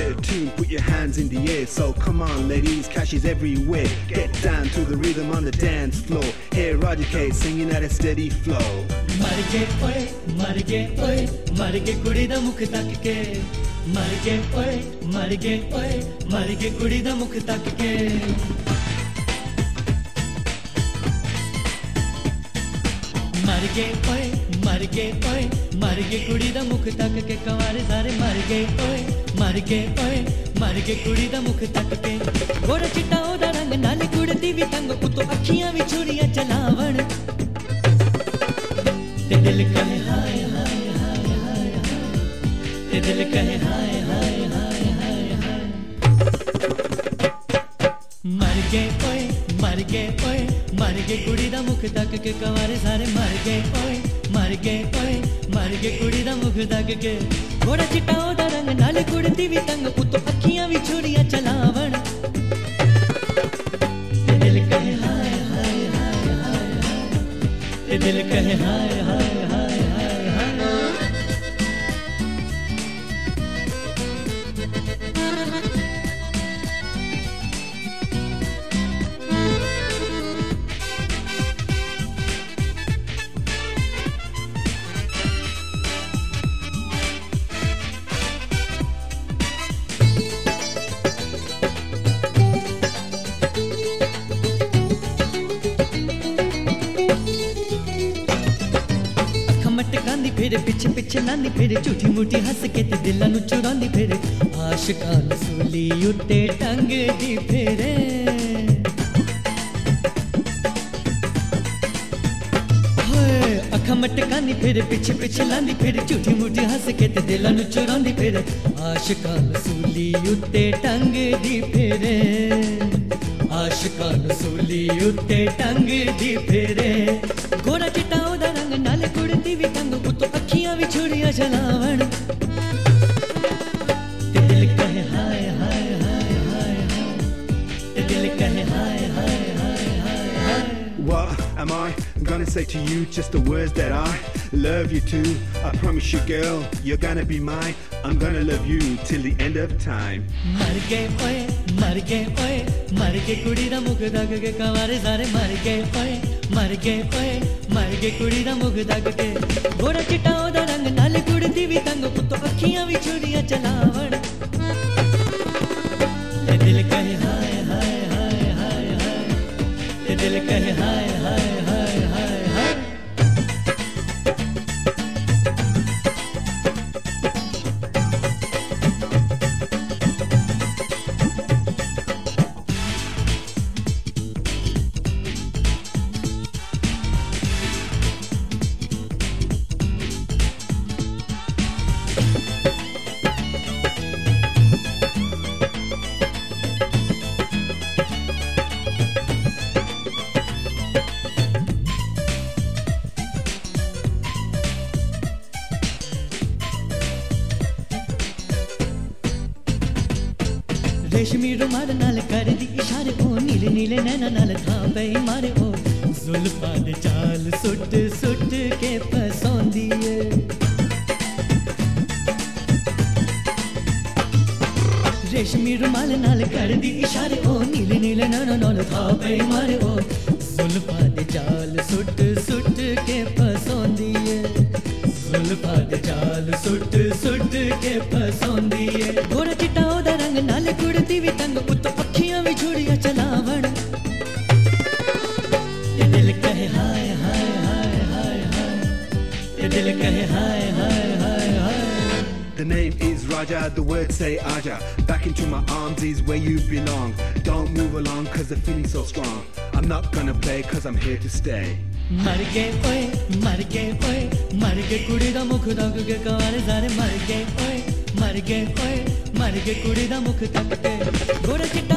better tune, put your hands in the air. So come on ladies, cash is everywhere. Get down to the rhythm on the dance floor. Hear Roger K singing at a steady flow. मर गए ओए मर गए ओए मर गए कुड़ी दा मुख तक के मर गए ओए मर गए ओए मर गए कुड़ी दा मुख तक के मर गए ओए मर गए ओए मर गए कुड़ी दा मुख तक के कंवारे सारे मर गए ओए मर गए ओए मर गए कुड़ी दा मुख तक के गोरा चिट्टा ओदा रंग नाल कुड़दी भी तंग उतो अखियां भी छुरियां चलावण ते दिल कहे हाय हाय हाय हाय हाय ते दिल कहे हाय हाय हाय हाय हाय मर गए ओए मर गए ओए मर गए कुड़ी दा मुख तक के कंवारे सारे मर गए ओए मर गए ओए मर गए कुड़ी दा मुख तक के घोड़ा चिट्टा ओदा रंग नाल कुड़दी भी तंग उतो अखियां भी छुरियां चलावण ते दिल कहे हाय हाय हाय हाय हाय ते दिल कहे हाय हाय हाय हाय हाय मटकांदी फिर पिछे पिछे लांदी फिर झूठी मूठी हस के ते दिलां नू चुरांदी फिर आशिकां नू सूली उत्ते टंगदी फिरे होए अखां मटकांदी फिर पिछे पिछे लांदी फिर झूठी मूठी हस के ते दिलां नू चुरांदी फिर आशिकां नू सूली उत्ते टंगदी फिरे आशिकां नू सूली उत्ते टंगदी फिरे गोरा चिट्टा ओदा रंग नाल कुड़दी भी तंग उतो अखियां भी छुरियां चलावण ते दिल कहे हाय हाय हाय हाय हाय ते दिल कहे हाय हाय हाय हाय हाय What am I gonna say to you? Just the words that I love you too. I promise you girl, you're gonna be mine. I'm gonna love you till the end of time. मर गए ओए मर गए ओए मर गए कुड़ी दा मुख तक के कंवारे सारे मर गए ओए मर गए ओए मर गए कुड़ी दा मुख तक के गोरा चिट्टा ओदा रंग नाल कुड़दी भी तंग उतो अखियां भी छुरियां चलावण ते दिल कहे हाय हाय हाय हाय हाय ते दिल कहे हाय हाय हाय हाय हाय रेशमी रुमाल नाल कर दी इशारे ओ नीले नीले नैना नाल था पे मारे ओ जुल्फां दे चाल सुट सुट के फसौंदी है रेशमी रुमाल नाल कर दी इशारे ओ नीले नीले नैना नाल था पे मारे ओ जुल्फां दे चाल सुट सुट के फसौंदी है जुल्फां दे चाल सुट सुट के फसौंदी है गोरा चिट्टा ओदा रंग नाल कुड़दी भी तंग उतो अखियां भी छुरियां चलावण ते दिल कहे हाय हाय हाय हाय हाय ते दिल कहे हाय हाय हाय हाय The name is Raja, the words say Aja. Back into my arms is where you belong. Don't move along cause the feeling's so strong. I'm not gonna play cause I'm here to stay. मर गए ओए मर गए ओए मर गए कुड़ी दा मुख तक के कंवारे सारे मर गए ओए मर गए ओए मर गए कुड़ी दा मुख तक के गोरा चिट्टा